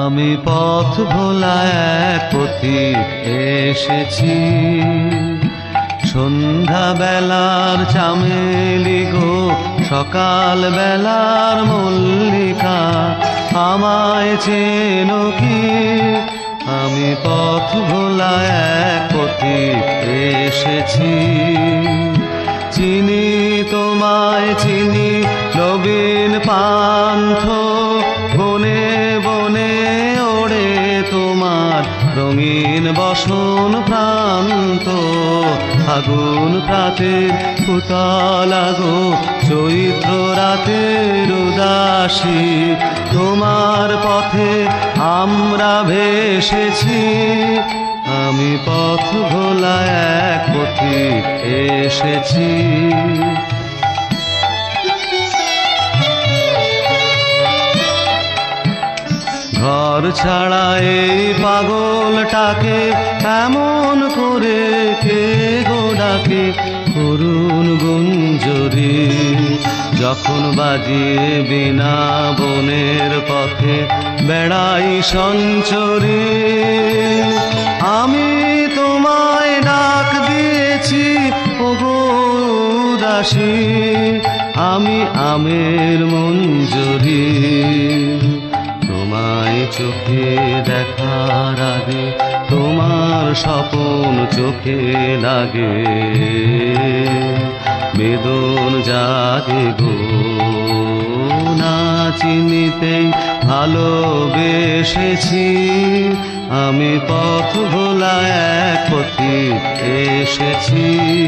আমি পথ ভোলা এক পথিক এসেছি। সন্ধ্যা বেলার চামেলি গো, সকাল বেলার মল্লিকা, আমায় চেনো কি? আমি পথ ভোলা এক পথিক এসেছি। চিনি তোমায় চিনি নবীন পান্থ, বনে বনে ওড়ে তোমার রঙিন বসন প্রান্ত। ফাগুন প্রাতের পুতলা গো, চৈত্র রাতের উদাসী, তোমার পথে আমরা ভেসেছি। আমি পথ ভোলা এক পথিক এসেছি। ঘর ছাড়া এই পাগলটাকে এমন করে কে গো ডাকে? করুণ গুঞ্জরি যখন বাজিয়ে বিনা বনের পথে বেড়াই সঞ্চরি। আমি তোমায় ডাক দিয়েছি ওগো উদাসী, আমি আমের মঞ্জরি। তোমায় চোখে দেখার আগে তোমার স্বপন চোখে লাগে, বেদন জাগে গো। না চিনিতেই ভালোবেসেছি, আমি পথ ভোলা এক পথিক এসেছি।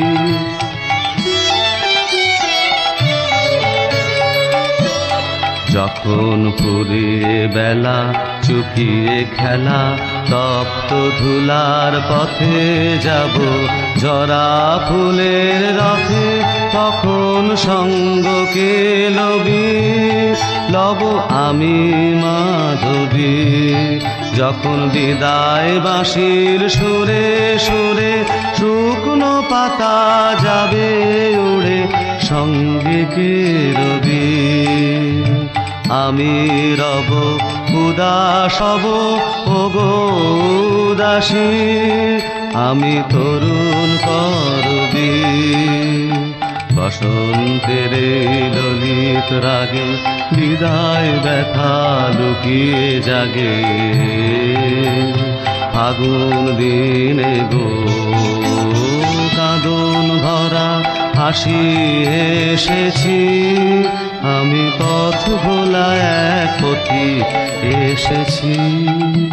যখন ফুরিয়ে বেলা চুকিয়ে খেলা, তপ্ত ধুলার পথে যাব জরা ফুলের রথে। তখন সঙ্গকে লব আমি মাধবী। যখন বিদায় বাঁশির সুরে সুরে শুকনো পাতা যাবে উড়ে, সঙ্গে কে রবি? আমি রব উদাস হব ওগো উদাসী, আমি তরুণ করবি। বসন্তের ললিত রাগে বিদায় ব্যথা লুকিয়ে জাগে। ফাগুন দিনে গো কাঁদন ভরা হাসি এসেছি। আমি পথ ভোলা এক পথিক এসেছি।